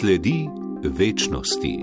Sledi večnosti.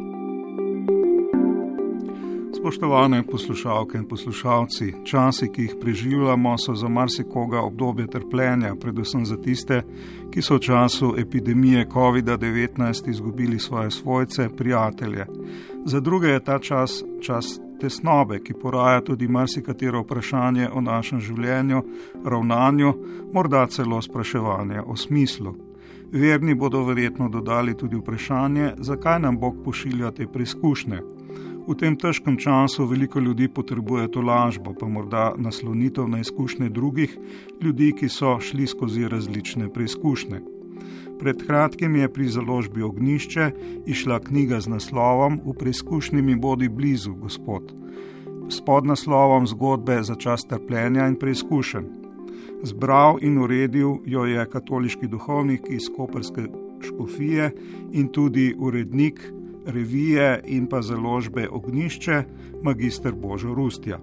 Spoštovane poslušalke in poslušalci, časi, ki jih preživljamo, so za marsikoga obdobje trpljenja, predvsem za tiste, ki so v času epidemije COVID-19 izgubili svoje svojce, prijatelje. Za druge je ta čas tesnobe, ki poraja tudi marsikatero vprašanje o našem življenju, ravnanju, morda celo spraševanje o smislu. Verni bodo verjetno dodali tudi vprašanje, zakaj nam Bog pošilja te preizkušnje. V tem težkem času veliko ljudi potrebuje tolažbo, pa morda naslonitev na izkušnje drugih ljudi, ki so šli skozi različne preizkušnje. Pred kratkim je pri založbi Ognjišče izšla knjiga z naslovom V preizkušnji mi bodi blizu, Gospod, s podnaslovom Zgodbe za čas trpljenja in preizkušenj. Zbral in uredil jo je katoliški duhovnik iz koprske škofije in tudi urednik revije in pa založbe Ognjišče, magister Božo Rustja.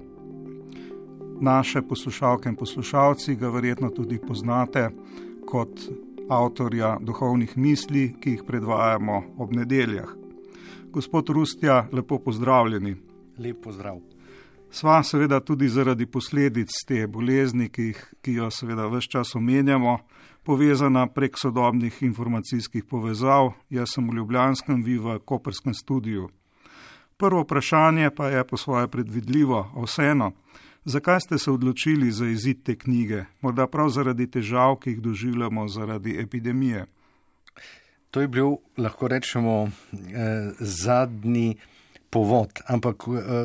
Naše poslušalke in poslušalci ga verjetno tudi poznate kot avtorja duhovnih misli, ki jih predvajamo ob nedeljah. Gospod Rustja, lepo pozdravljeni. Lep pozdrav. Sva seveda tudi zaradi posledic te bolezni, ki jo seveda ves čas omenjamo, povezana prek sodobnih informacijskih povezav. Jaz sem v Ljubljanskem, vi v koprskem studiu. Prvo vprašanje pa je po svoje predvidljivo, a vseeno, zakaj ste se odločili za izid te knjige? Morda prav zaradi težav, ki jih doživljamo zaradi epidemije. To je bil, lahko rečemo, zadnji povod, ampak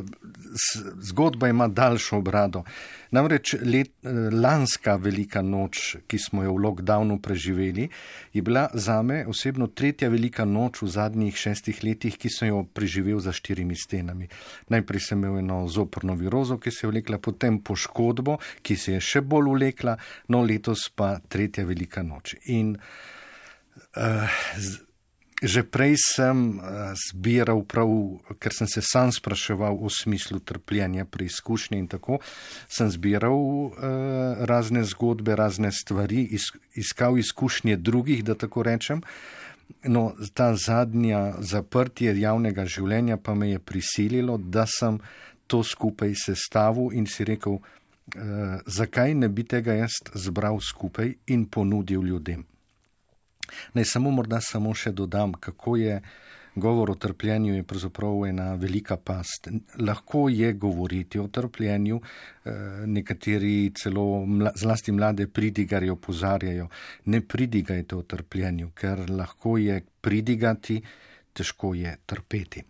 zgodba ima daljšo obrado. Namreč lanska velika noč, ki smo jo v lockdownu preživeli, je bila zame osebno tretja velika noč v zadnjih 6 letih, ki sem jo preživel za 4 stenami. Najprej sem imel eno zoprno virozo, ki se je vlekla, potem poškodbo, ki se je še bolj vlekla, no letos pa tretja velika noč. In že prej sem zbiral prav, ker sem se sam spraševal o smislu trpljenja, preizkušnje in tako, sem zbiral razne zgodbe, razne stvari, iskal izkušnje drugih, da tako rečem. No, ta zadnja zaprtje javnega življenja pa me je prisililo, da sem to skupaj sestavil in si rekel, zakaj ne bi tega jaz zbral skupaj in ponudil ljudem. Naj morda samo še dodam, kako je govor o trpljenju je pravzaprav ena velika past. Lahko je govoriti o trpljenju, nekateri celo zlasti mlade pridigarje opozarjajo, ne pridigajte o trpljenju, ker lahko je pridigati, težko je trpeti.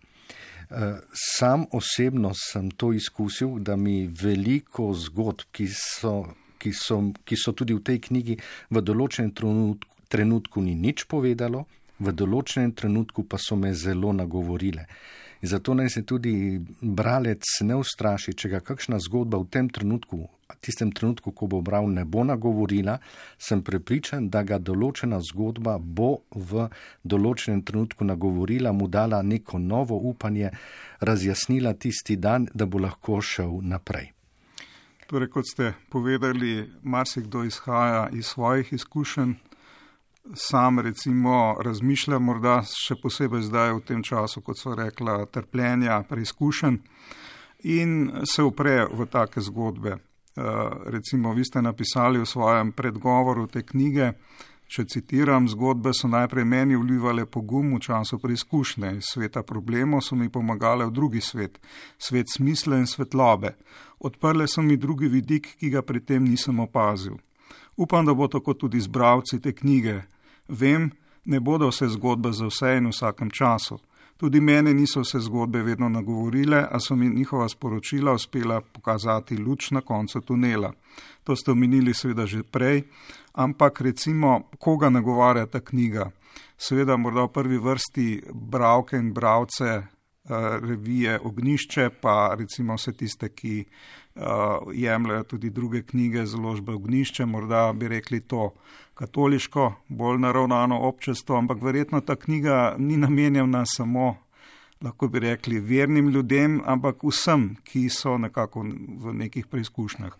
Sam osebno sem to izkusil, da mi veliko zgodb, ki so tudi v tej knjigi, v določenem trenutku ni nič povedalo, v določenem trenutku pa so me zelo nagovorile. In zato naj se tudi bralec ne ustraši, če ga kakšna zgodba v tem trenutku, tistem trenutku, ko bo bral, ne bo nagovorila, sem prepričan, da ga določena zgodba bo v določenem trenutku nagovorila, mu dala neko novo upanje, razjasnila tisti dan, da bo lahko šel naprej. Torej, kot ste povedali, marsikdo izhaja iz svojih izkušenj. Sam recimo razmišljam, morda še posebej zdaj v tem času, kot so rekla, trpljenja, preizkušenj in se upre v take zgodbe. Recimo, vi ste napisali v svojem predgovoru te knjige, če citiram, zgodbe so najprej meni vlivale pogum v času preizkušnje. Iz sveta problemov so mi pomagale v drugi svet, svet smisla in svetlobe. Odprle so mi drugi vidik, ki ga pri tem nisem opazil. Upam, da bo tako tudi z bralci te knjige. Vem, ne bodo vse zgodbe za vse in v vsakem času. Tudi mene niso vse zgodbe vedno nagovorile, a so mi njihova sporočila uspela pokazati luč na koncu tunela. To ste omenili seveda že prej, ampak recimo, koga nagovarja ta knjiga? Seveda morda v prvi vrsti bralke in bralce revije Ognjišče, pa recimo vse tiste, ki jemljajo tudi druge knjige založbe Ognjišče, morda bi rekli to katoliško, bolj naravnano občestvo, ampak verjetno ta knjiga ni namenjena samo, lahko bi rekli, vernim ljudem, ampak vsem, ki so nekako v nekih preizkušnjah.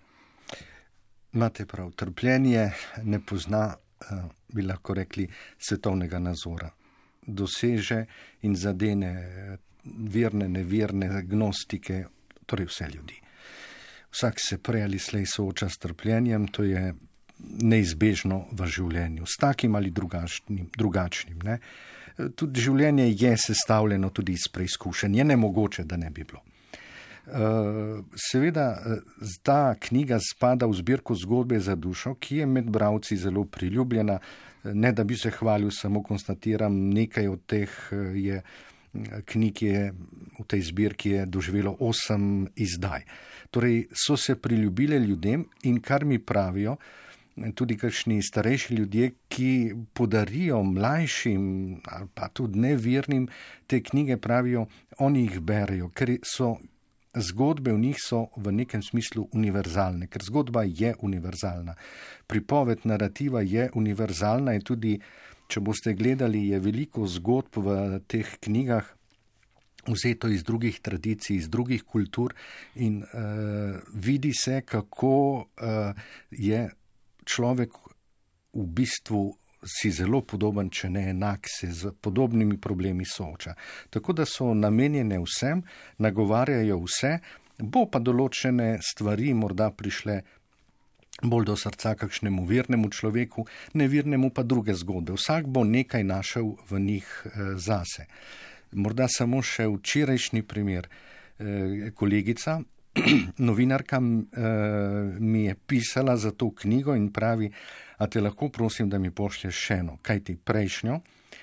Imate prav, trpljenje ne pozna, bi lahko rekli, svetovnega nazora. doseže in zadene verne, neverne, agnostike, torej vse ljudi. Vsak se prej ali slej sooča s trpljenjem, to je neizbežno v življenju, s takim ali drugačnim. Ne? Tudi življenje je sestavljeno tudi iz preizkušenj, je nemogoče, da ne bi bilo. Seveda, ta knjiga spada v zbirko Zgodbe za dušo, ki je med bralci zelo priljubljena. Ne da bi se hvalil, samo konstatiram, nekaj od teh knjig je v tej zbirki je doživelo 8 izdaj. Torej so se priljubile ljudem in kar mi pravijo, tudi kakšni starejši ljudje, ki podarijo mlajšim ali pa tudi nevernim te knjige, pravijo, oni jih berejo, ker so zgodbe v njih so v nekem smislu univerzalne, ker zgodba je univerzalna. Pripoved, narativa je univerzalna in tudi, če boste gledali, je veliko zgodb v teh knjigah vzeto iz drugih tradicij, iz drugih kultur in vidi se, kako je človek v bistvu si zelo podoben, če ne enak, se z podobnimi problemi sooča. Tako da so namenjene vsem, nagovarjajo vse, bo pa določene stvari morda prišle bolj do srca kakšnemu vernemu človeku, nevernemu pa druge zgodbe. Vsak bo nekaj našel v njih zase. Morda samo še včerajšnji primer. Kolegica, novinarka mi je pisala za to knjigo in pravi, a te lahko prosim, da mi pošlješ še eno, kajti prejšnjo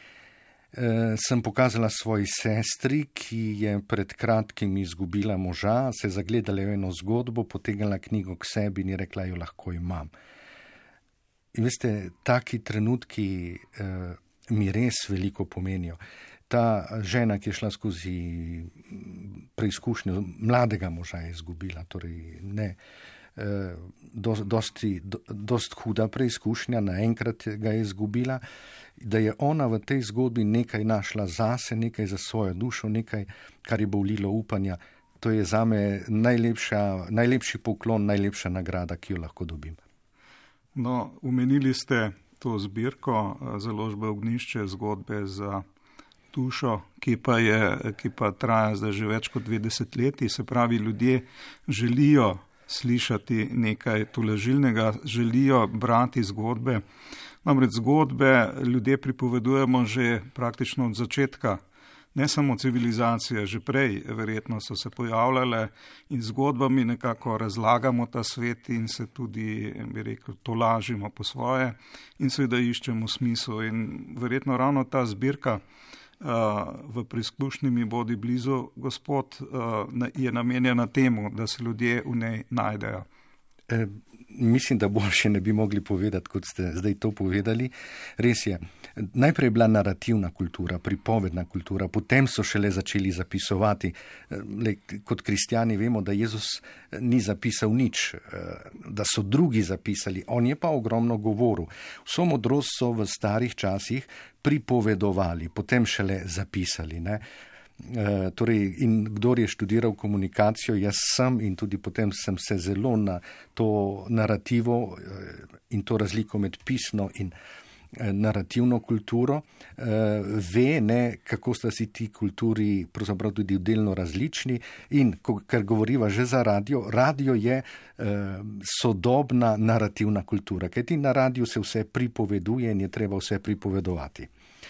sem pokazala svoji sestri, ki je pred kratkim izgubila moža, se zagledala v eno zgodbo, potegnila knjigo k sebi in je rekla, jo lahko imam. In veste, taki trenutki mi res veliko pomenijo. Ta žena, ki je šla skozi preizkušnjo, mladega moža je izgubila, torej ne, dost huda preizkušnja, naenkrat ga je izgubila, da je ona v tej zgodbi nekaj našla zase, nekaj za svojo dušo, nekaj, kar je bolilo upanja. To je zame najlepši poklon, najlepša nagrada, ki jo lahko dobim. No, omenili ste to zbirko založbe Ognjišče, zgodbe za dušo, ki pa traja zdaj že več kot 2 desetletji, se pravi, ljudje želijo slišati nekaj tolažilnega, želijo brati zgodbe. Namreč zgodbe ljudje pripovedujemo že praktično od začetka, ne samo civilizacije, že prej verjetno so se pojavljale in zgodbami nekako razlagamo ta svet in se tudi, bi rekel, tolažimo po svoje in seveda iščemo smisel. In verjetno ravno ta zbirka v preizkušnji mi bodi blizu, Gospod, je namenjena temu, da se ljudje v njej najdejo. Mislim, da boljše ne bi mogli povedati, kot ste zdaj to povedali. Res je, najprej je bila narativna kultura, pripovedna kultura, potem so šele začeli zapisovati. Kot kristjani vemo, da Jezus ni zapisal nič, da so drugi zapisali, on je pa ogromno govoril. Vso modrost so v starih časih pripovedovali, potem šele zapisali, ne? Torej, in kdor je študiral komunikacijo, jaz sem in tudi potem sem se zelo na to narativo in to razliko med pisno in narativno kulturo, ve, ne, kako sta si ti kulturi pravzaprav tudi delno različni in ker govoriva že za radio je sodobna narativna kultura, kajti na radiju se vse pripoveduje in je treba vse pripovedovati.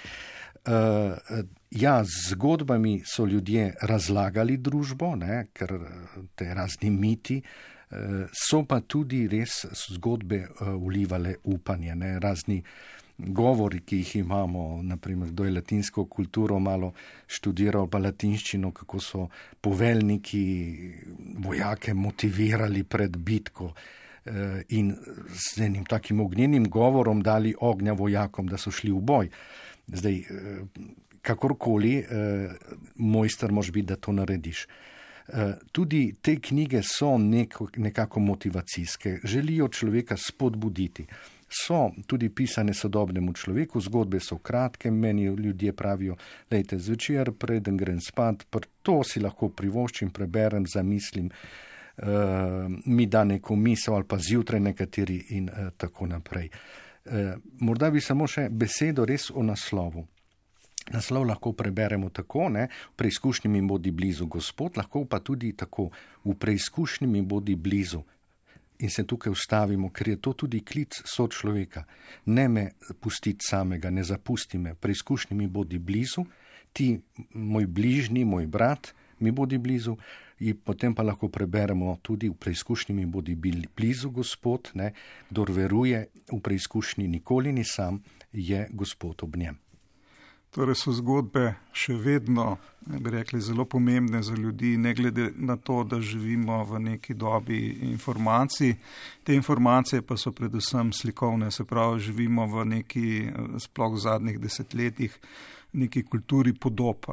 Ja, z zgodbami so ljudje razlagali družbo, ne, ker te razni miti, so pa tudi res zgodbe vlivale upanje, ne, razni govori, ki jih imamo, naprimer, kdo je latinsko kulturo malo študiral, pa latinščino, kako so poveljniki vojake motivirali pred bitko in z enim takim ognjenim govorom dali ognja vojakom, da so šli v boj. Zdaj, kakorkoli, mojster moraš biti, da to narediš. Tudi te knjige so nekako motivacijske, želijo človeka spodbuditi. So tudi pisane sodobnemu človeku, zgodbe so kratke, meni ljudje pravijo, lejte, zvečer, preden grem spat, to si lahko privoščim, preberem, zamislim, mi da neko misel ali pa zjutraj nekateri in tako naprej. Morda bi samo še besedo res o naslovu. Naslov lahko preberemo tako, v preizkušnji mi bodi blizu Gospod, lahko pa tudi tako, v preizkušnji mi bodi blizu. In se tukaj ustavimo, ker je to tudi klic sočloveka. Ne me pustiti samega, ne zapusti me, preizkušnji mi bodi blizu, ti, moj bližnji, moj brat, mi bodi blizu, in potem pa lahko preberemo tudi v preizkušnji mi bodi blizu Gospod, kdor veruje v preizkušnji nikoli ni sam, je Gospod ob njem. Torej so zgodbe še vedno, bi rekli, zelo pomembne za ljudi, ne glede na to, da živimo v neki dobi informacij. Te informacije pa so predvsem slikovne, se pravi, živimo v neki, sploh v zadnjih desetletjih, neki kulturi podob.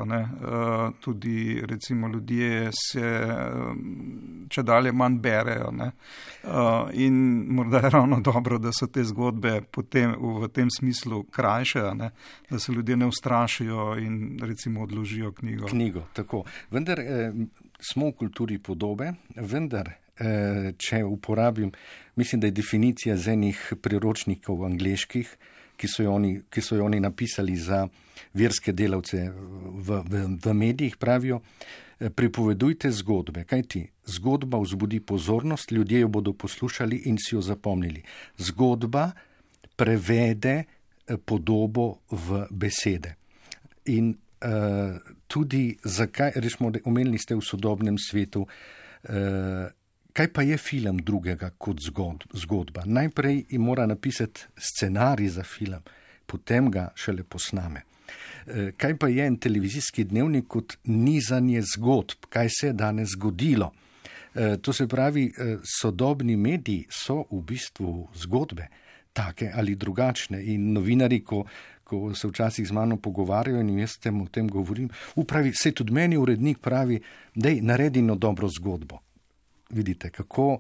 Tudi recimo ljudje se čedalje manj berejo. In morda je ravno dobro, da so te zgodbe potem v tem smislu krajše, da se ljudje ne ustrašijo in recimo odložijo knjigo. Tako. Vendar smo v kulturi podobe, vendar če uporabim, mislim, da je definicija z enih priročnikov angleških, ki so jo oni napisali za verske delavce v medijih, pravijo, pripovedujte zgodbe. Kaj ti? Zgodba vzbudi pozornost, ljudje jo bodo poslušali in si jo zapomnili. Zgodba prevede podobo v besede. In tudi zakaj, rečemo, omenili ste v sodobnem svetu, kaj pa je film drugega kot zgodba? Najprej mora napisati scenarij za film, potem ga šele posname. Kaj pa je en televizijski dnevnik kot nizanje zgodb? Kaj se je danes zgodilo? To se pravi, sodobni mediji so v bistvu zgodbe, take ali drugačne. In novinari, ko se včasih z mano pogovarjajo in jaz o tem govorim, pravi, se tudi meni urednik pravi, dej, naredi eno dobro zgodbo. Vidite,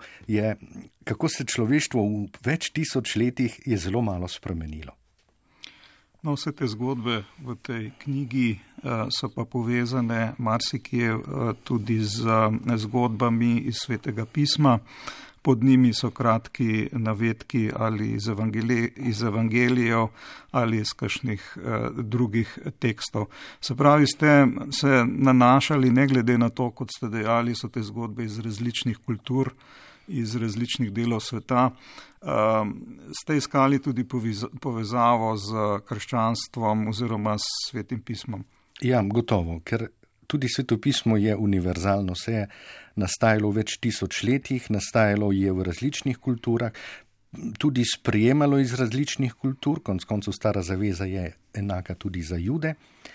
kako se človeštvo v več tisoč letih je zelo malo spremenilo. No, vse te zgodbe v tej knjigi so pa povezane marsikje tudi z zgodbami iz Svetega pisma. Pod njimi so kratki navedki ali iz evangelijev ali iz kakšnih drugih tekstov. Se pravi, ste se nanašali, ne glede na to, kot ste dejali, so te zgodbe iz različnih kultur, iz različnih delov sveta. Ste iskali tudi povezavo z krščanstvom oziroma s Svetim pismom? Ja, gotovo, ker tudi Sveto pismo je univerzalno, se je nastajalo v več tisočletjih, nastajalo je v različnih kulturah, tudi sprejemalo iz različnih kultur, konec koncev Stara zaveza je enaka tudi za Jude.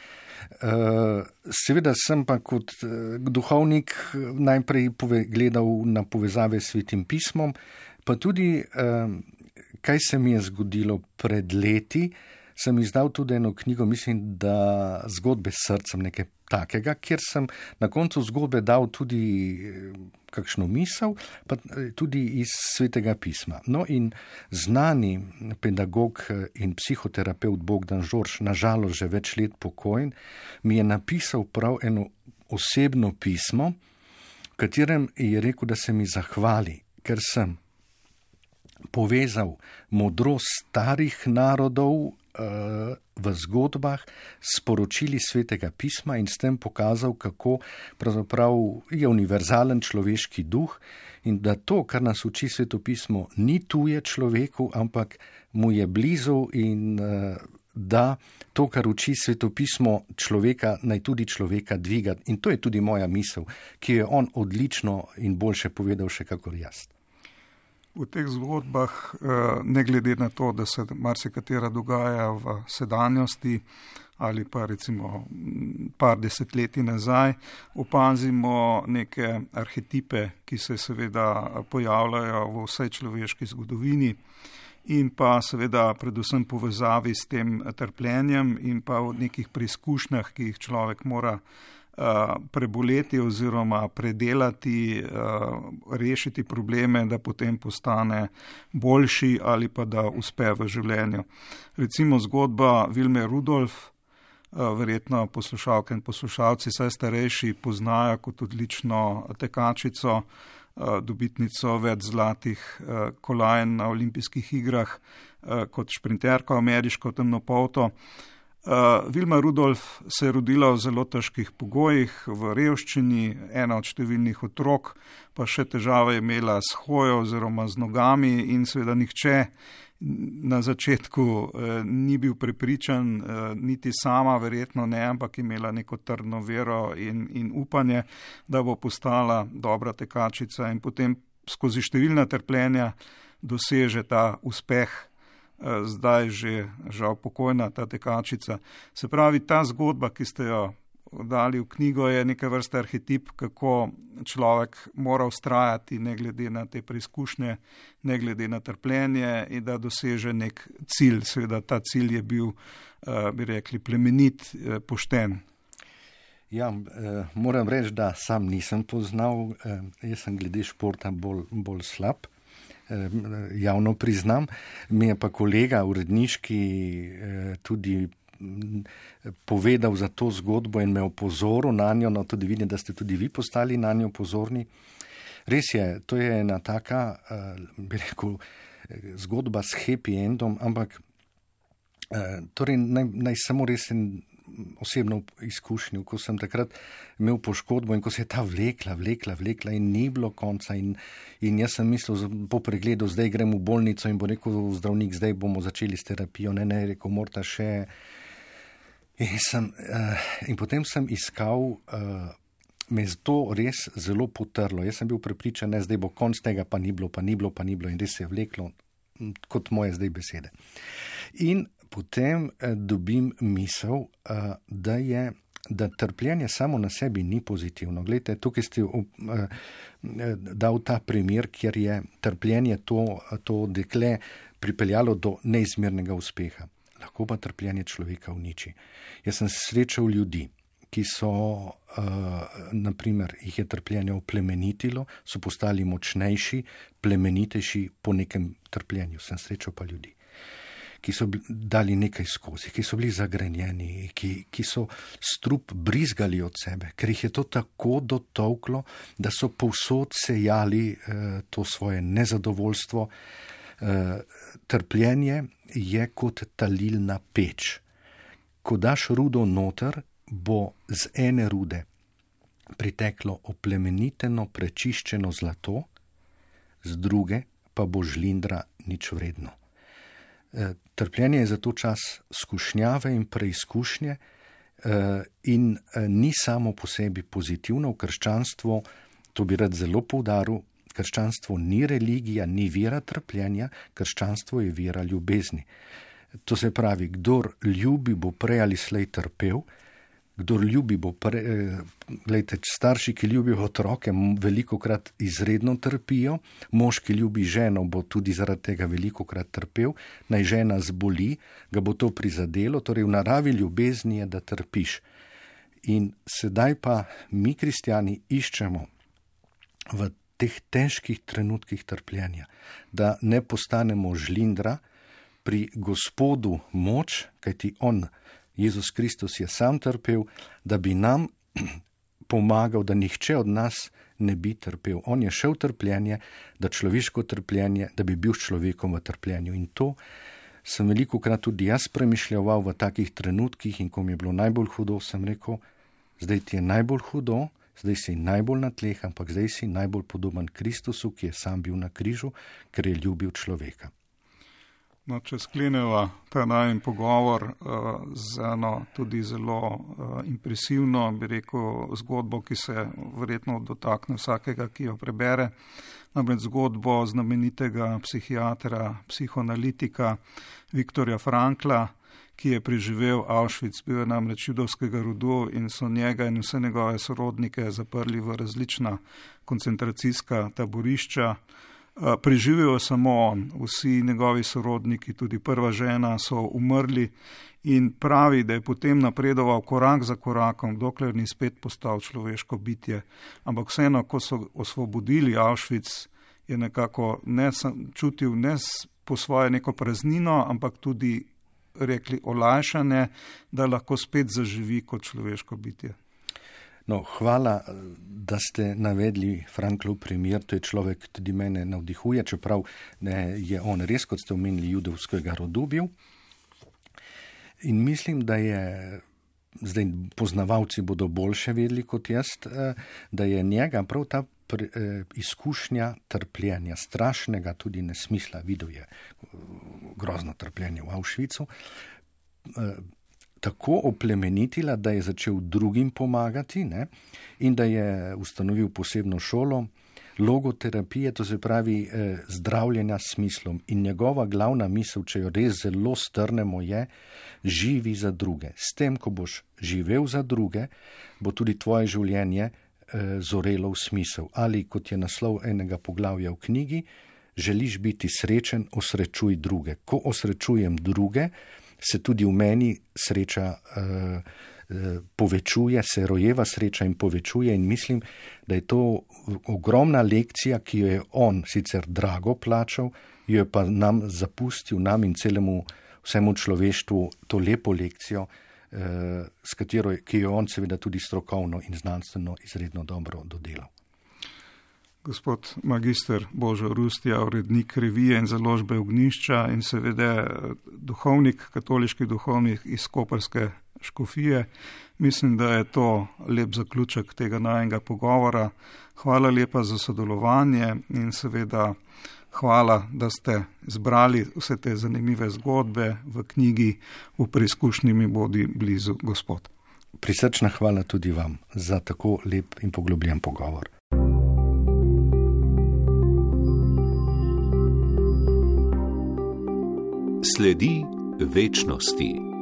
Seveda sem pa kot duhovnik najprej gledal na povezave s Svetim pismom, pa tudi, kaj se mi je zgodilo pred leti, sem izdal tudi eno knjigo, mislim, da zgodbe s srcem, nekaj takega, kjer sem na koncu zgodbe dal tudi kakšno misel, pa tudi iz Svetega pisma. No in znani pedagog in psihoterapeut Bogdan Žorž, nažalost že več let pokojen, mi je napisal prav eno osebno pismo, v katerem je rekel, da se mi zahvali, ker sem povezal modrost starih narodov v zgodbah s poročili Svetega pisma in s tem pokazal, kako pravzaprav je univerzalen človeški duh in da to, kar nas uči Sveto pismo, ni tuje človeku, ampak mu je blizu in da to, kar uči Sveto pismo človeka, naj tudi človeka dviga. In to je tudi moja misel, ki je on odlično in boljše povedal še kakor jaz. V teh zgodbah, ne glede na to, da se marsikatera dogaja v sedanjosti ali pa recimo par desetletij nazaj, opazimo neke arhetipe, ki se seveda pojavljajo v vsej človeški zgodovini in pa seveda predvsem povezavi s tem trpljenjem in pa v nekih preizkušnjah, ki jih človek mora preboleti oziroma predelati, rešiti probleme, da potem postane boljši ali pa da uspe v življenju. Recimo zgodba Vilme Rudolf, verjetno poslušalke in poslušalci, saj starejši poznajo kot odlično tekačico, dobitnico več zlatih kolajn na olimpijskih igrah, kot šprinterko ameriško temnopolto. Vilma Rudolf se je rodila v zelo težkih pogojih, v revščini, ena od številnih otrok, pa še težave je imela s hojo oziroma z nogami in seveda nihče na začetku ni bil prepričan, niti sama verjetno ne, ampak imela neko trdno vero in upanje, da bo postala dobra tekačica in potem skozi številna trpljenja doseže ta uspeh. Zdaj že žal pokojna ta tekačica. Se pravi, ta zgodba, ki ste jo dali v knjigo, je neke vrste arhetip, kako človek mora vztrajati ne glede na te preizkušnje, ne glede na trpljenje in da doseže nek cilj. Seveda ta cilj je bil, bi rekli, plemenit, pošten. Ja, moram reči, da sam nisem poznal, jaz sem glede športa bolj slab. Javno priznam, mi je pa kolega uredniški tudi povedal za to zgodbo in me opozoril na njo, no tudi vidim, da ste tudi vi postali na njo pozorni. Res je, to je ena taka, bi rekel, zgodba s happy endom, ampak torej naj samo res osebno izkušnjo, ko sem takrat imel poškodbo in ko se je ta vlekla in ni bilo konca in jaz sem mislil po pregledu, zdaj grem v bolnico in bo rekel zdravnik, zdaj bomo začeli s terapijo, ne, rekel, morata še. In potem sem iskal, me je to res zelo potrlo. Jaz sem bil prepričan, ne, zdaj bo konc tega, pa ni bilo in res se je vleklo kot moje zdaj besede. In potem dobim misel, da trpljenje samo na sebi ni pozitivno. Glejte, tukaj ste dal ta primer, kjer je trpljenje to dekle pripeljalo do neizmernega uspeha. Lahko pa trpljenje človeka uniči. Jaz sem srečal ljudi, ki so, naprimer, jih je trpljenje oplemenitilo, so postali močnejši, plemenitejši po nekem trpljenju. Sem srečal pa ljudi, ki so dali nekaj skozi, ki so bili zagrenjeni, ki so strup brizgali od sebe, ker jih je to tako dotolklo, da so povsod sejali to svoje nezadovoljstvo. Trpljenje je kot talilna peč. Ko daš rudo noter, bo z ene rude priteklo oplemeniteno, prečiščeno zlato, z druge pa bo žlindra nič vredno. Trpljenje je zato čas skušnjave in preizkušnje in ni samo po sebi pozitivno. V krščanstvu, to bi rad zelo poudaril, krščanstvo ni religija, ni vera trpljenja, krščanstvo je vera ljubezni. To se pravi, kdor ljubi, bo prej ali slej trpel, kdor ljubi, bo prej, glejte, starši, ki ljubijo otroke, velikokrat izredno trpijo, mož, ki ljubi ženo, bo tudi zaradi tega velikokrat trpel, naj žena zboli, ga bo to prizadelo, torej v naravi ljubezni je, da trpiš. In sedaj pa mi, kristjani, iščemo v teh težkih trenutkih trpljenja, da ne postanemo žlindra, pri Gospodu moč, kajti on, Jezus Kristus, je sam trpel, da bi nam pomagal, da nihče od nas ne bi trpel. On je šel trpljenje, da človeško trpljenje, da bi bil s človekom v trpljenju. In to sem velikokrat tudi jaz premišljal v takih trenutkih in ko mi je bilo najbolj hudo, sem rekel, zdaj ti je najbolj hudo, zdaj si najbolj na tleh, ampak zdaj si najbolj podoben Kristusu, ki je sam bil na križu, ker je ljubil človeka. No, če skleneva ta najin pogovor z eno tudi zelo impresivno, bi rekel, zgodbo, ki se verjetno dotakne vsakega, ki jo prebere, namreč zgodbo znamenitega psihiatra, psihoanalitika Viktorja Frankla, ki je preživel Auschwitz, bil je namreč judovskega rodu in so njega in vse njegove sorodnike zaprli v različna koncentracijska taborišča. Preživel je samo on, vsi njegovi sorodniki, tudi prva žena, so umrli in pravi, da je potem napredoval korak za korakom, dokler ni spet postal človeško bitje. Ampak vseeno, ko so osvobodili Auschwitz, je nekako čutil ne po svoje neko praznino, ampak tudi rekli olajšanje, da lahko spet zaživi kot človeško bitje. No, hvala, da ste navedli Franklov primer, to je človek, tudi mene navdihuje, čeprav ne, je on res, kot ste omenili, judovskega rodu bil. In mislim, da je, zdaj poznavalci bodo boljše vedeli kot jaz, da je njega prav ta izkušnja trpljenja, strašnega tudi nesmisla, videl je grozno trpljenje v Auschwitzu, tako oplemenitila, da je začel drugim pomagati, ne? In da je ustanovil posebno šolo logoterapije, to se pravi zdravljenja s smislom. In njegova glavna misel, če jo res zelo strnemo, je: živi za druge. S tem, ko boš živel za druge, bo tudi tvoje življenje zorelo v smisel. Ali, kot je naslov enega poglavja v knjigi, želiš biti srečen, osrečuj druge. Ko osrečujem druge, se tudi v meni sreča povečuje, se rojeva sreča in povečuje, in mislim, da je to ogromna lekcija, ki jo je on sicer drago plačal, jo je pa nam zapustil, nam in vsemu človeštvu, to lepo lekcijo, ki jo on seveda tudi strokovno in znanstveno izredno dobro dodelal. Gospod magister Božo Rustja, urednik revije in založbe Ognjišča in seveda duhovnik, katoliški duhovnik iz koprske škofije. Mislim, da je to lep zaključek tega najnega pogovora. Hvala lepa za sodelovanje in seveda hvala, da ste zbrali vse te zanimive zgodbe v knjigi V preizkušnji mi bodi blizu Gospod. Prisrčna hvala tudi vam za tako lep in poglobljen pogovor. Sledi večnosti.